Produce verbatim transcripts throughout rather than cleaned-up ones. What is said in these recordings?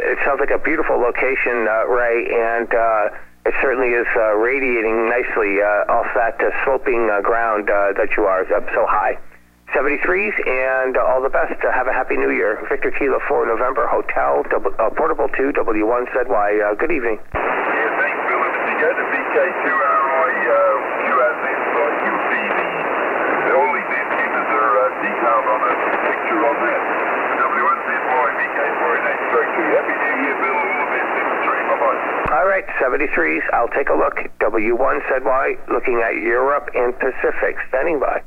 it sounds like a beautiful location, uh, Ray, and uh, it certainly is uh, radiating nicely uh, off that uh, sloping uh, ground uh, that you are up so high. seventy-threes, and uh, all the best. Uh, have a happy New Year. Victor Kilo four November Hotel, double, uh, Portable two, W one Z Y. Uh, good evening. Yeah, thanks, Philip. If you go to B K two R I, uh, Q R Z site, you'll see the, the all these antennas are uh, detailed on a picture on that. W one Z Y, B K four eight stroke two. Happy New Year, Bill. All the best. seventy-three. Bye-bye. All right, seventy-threes. I'll take a look. W one Z Y, looking at Europe and Pacific. Standing by.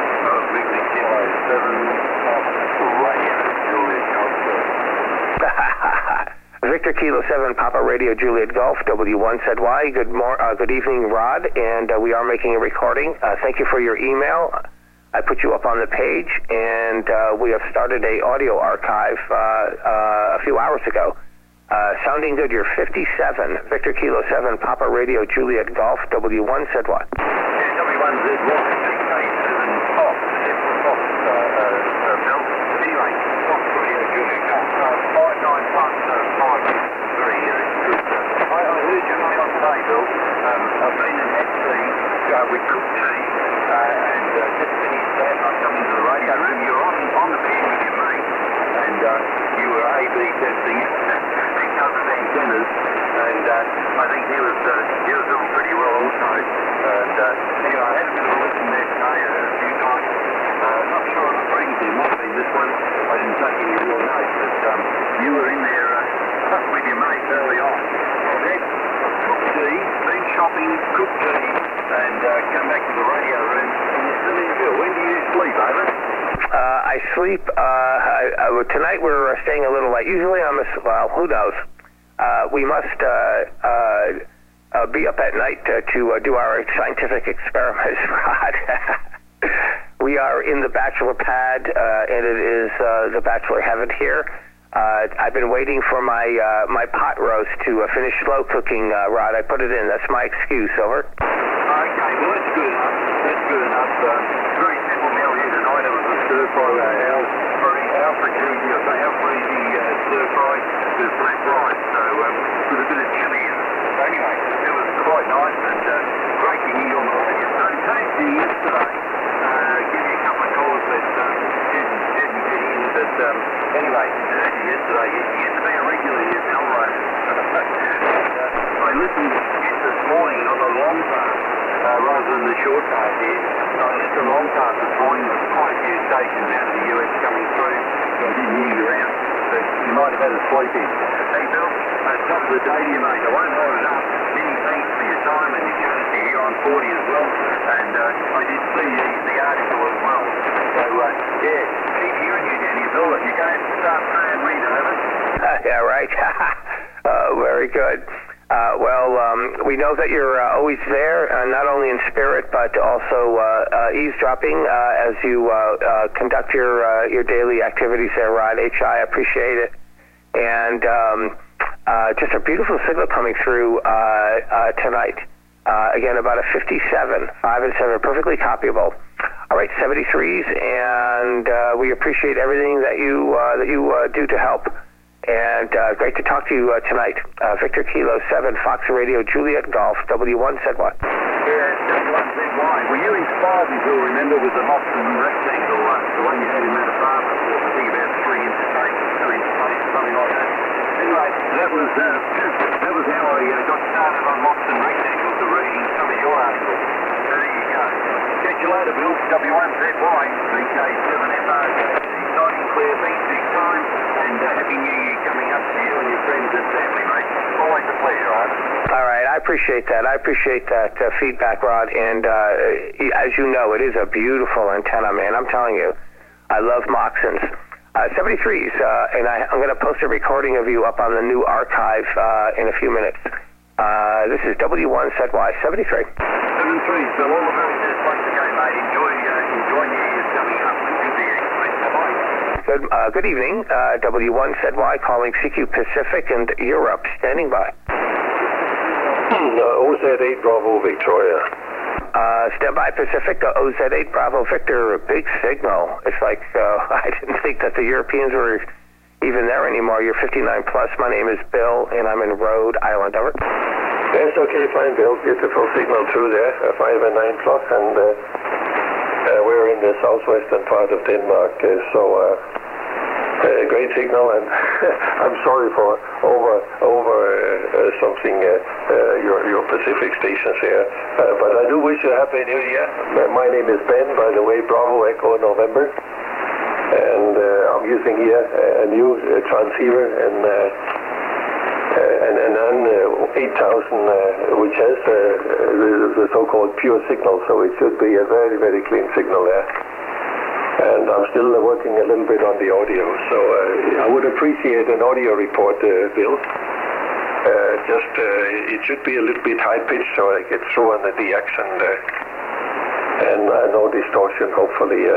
Victor Kilo seven Papa Radio Juliet Golf, W one Z Y. Good mor- uh, good evening, Rod, and uh, we are making a recording. Uh, thank you for your email. I put you up on the page, and uh, we have started a audio archive uh, uh, a few hours ago. Uh, sounding good, you're fifty-seven. Victor Kilo seven Papa Radio Juliet Golf, W one Z Y. Yeah, W one Z Y, B K seven Fox, Fox, uh, uh, Bill. Anyway, Fox Radio Juliet Golf, five nine plus five three, good. I, I heard you on today, Bill. Um, I've been in F C uh, with Cook Tea, uh, and uh, just finished that. I come into the radio room. You're on, on the bed with your mate, and uh, you were A B testing it. Antennas, and uh, I think he was uh, he was doing pretty well also. And uh, anyway, I had a bit of a listen there today uh, a few times. Uh, not sure of the frequency, it might be this one. I didn't take any real notes, but um, you were in there uh, with your mate early on. Well, Ed, cook tea, been shopping, cook tea, and uh, come back to the radio room, and you're still in Bill. When do you sleep, over? Uh, I sleep. Uh, I, I, tonight we're staying a little late. Usually I'm a well, who knows. Uh, we must uh, uh, uh, be up at night uh, to uh, do our scientific experiments, Rod. We are in the bachelor pad, uh, and it is uh, the bachelor heaven here. Uh, I've been waiting for my uh, my pot roast to uh, finish slow cooking, uh, Rod. I put it in. That's my excuse. Over. Okay, well, that's good enough. That's good enough. Uh, very simple meal here tonight. It was a stir fry with Alfred, Alfred Junior So Alfred uh, stir fry with black rice. So um, with a bit of chili in it. So anyway, it was quite nice and uh, great to hear you on the radio. So thanks to you yesterday. Uh, give you a couple of calls that um, didn't, didn't get in. But um, anyway, heard you yesterday. You used to be a regular here, Bill. I listened in this morning on the long part. Uh, rather than the short part here. So I listened to the long part this morning. There was quite a few stations out of the U S coming through. So I didn't hear you around. But you might have had a sleep in. Hey, Bill, uh, top of the day to you, mate. I won't hold it up. Many thanks for your time and your courtesy here on forty as well. And uh, I did see the, the article as well. So, uh, yeah, keep hearing you, Danny Bill. You're going to start saying read over. Uh, yeah, right. uh, very good. Uh, well, um, we know that you're uh, always there, uh, not only in spirit, but also uh, uh, eavesdropping uh, as you uh, uh, conduct your uh, your daily activities there, Rod. H I appreciate it. And um, uh, just a beautiful signal coming through uh, uh, tonight. Uh, again, about a fifty-seven, five and seven, perfectly copyable. All right, seventy-threes, and uh, we appreciate everything that you uh, that you uh, do to help. And uh, great to talk to you uh, tonight. Uh, Victor Kilo seven, Fox Radio, Juliet Golf, W one Z Y. Yeah, W one Z Y. Were you inspired, as you'll remember, with the Moxon rectangle, uh, the one you had in that apartment, I think about three inches eight, two inches eight, something like that. Anyway, that was, uh, that was how I uh, got started on Moxon rectangles, to reading some of your articles. So there you go. Catch you later, Bill. W one Z Y, B K seven F R. Exciting, clear, beat big time, and uh, Happy New Year coming up to you and your friends and family, mate. Always a pleasure, Rod. All right, I appreciate that. I appreciate that uh, feedback, Rod. And uh, as you know, it is a beautiful antenna, man. I'm telling you, I love Moxons. Uh, seventy-threes, uh, and I, I'm going to post a recording of you up on the new archive uh, in a few minutes. Uh, this is W one Z Y, seventy-three. seventy-three, so all the very best once again, mate. Enjoy, uh, enjoy New Year's coming up. Listen to you. Bye-bye. Good, uh, good evening, uh, W one Z Y calling C Q Pacific and Europe, standing by. O Z eight Bravo Victoria. Uh, stand by Pacific, uh, O Z eight Bravo Victor, big signal. It's like, uh, I didn't think that the Europeans were even there anymore. You're fifty-nine plus. My name is Bill, and I'm in Rhode Island. Over. Yes, okay, fine, Bill. Beautiful signal through there, uh, five and nine plus, and uh, uh, we're in the southwestern part of Denmark, uh, so uh, uh, great signal, and I'm sorry for over over uh, uh, something uh, uh, your your Pacific stations here, uh, but I do wish you a happy New Year. My name is Ben, by the way, Bravo Echo November, and uh, I'm using here a new uh, transceiver and. Uh, Uh, and and then uh, eight thousand, uh, which has uh, the, the so-called pure signal, so it should be a very, very clean signal there. And I'm still uh, working a little bit on the audio, so uh, I would appreciate an audio report, uh, Bill. Uh, just, uh, it should be a little bit high-pitched so I get through on the D X and, uh, and uh, no distortion, hopefully. Uh.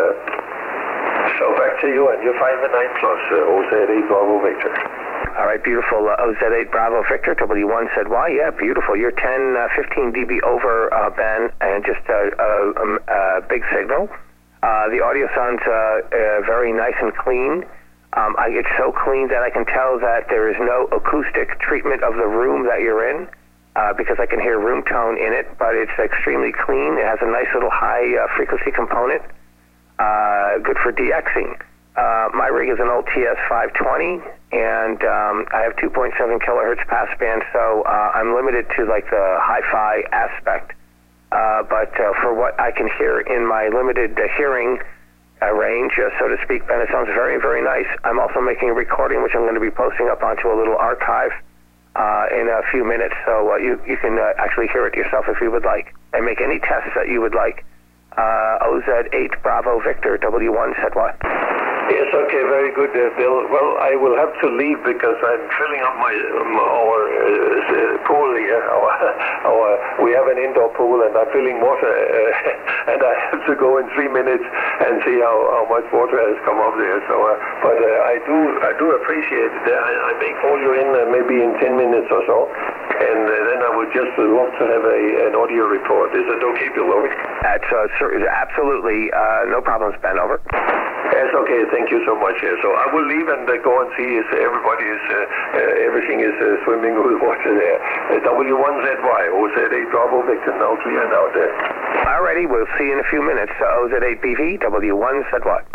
So back to you and your five and nine plus, uh, O Z eight Bravo Victor. All right, beautiful. Uh, O Z eight Bravo Victor, W one Z Y. Yeah, beautiful. You're ten, uh, fifteen D B over, uh, Ben, and just a uh, uh, um, uh, big signal. Uh, the audio sounds uh, uh, very nice and clean. Um, I, it's so clean that I can tell that there is no acoustic treatment of the room that you're in, uh, because I can hear room tone in it, but it's extremely clean. It has a nice little high uh, frequency component, uh, good for DXing. Uh, my rig is an old T S five twenty, and um, I have two point seven kilohertz passband, so uh, I'm limited to like the hi-fi aspect. Uh, but uh, for what I can hear in my limited uh, hearing uh, range, uh, so to speak, Ben, it sounds very, very nice. I'm also making a recording, which I'm going to be posting up onto a little archive uh, in a few minutes, so uh, you, you can uh, actually hear it yourself if you would like, and make any tests that you would like. Uh, O Z eight Bravo Victor, W one Z Y. Yes, okay, very good, uh, Bill. Well, I will have to leave because I'm filling up my um, our uh, pool here. Our, our, we have an indoor pool, and I'm filling water, uh, and I have to go in three minutes and see how, how much water has come up there. So, uh, but uh, I do I do appreciate it. I, I may call you in uh, maybe in ten minutes or so, and uh, then I would just love to have a an audio report. Is it okay, Bill? Over. That's uh, sir, absolutely uh, no problems, Ben. Over. Yes, okay, thank you so much. Yeah. So I will leave and uh, go and see if everybody is, uh, uh, everything is uh, swimming with water there. Uh, W one Z Y, O Z eight Bravo Victor, now clear and out there. Alrighty, we'll see you in a few minutes. Uh, O Z eight B V, W one Z Y.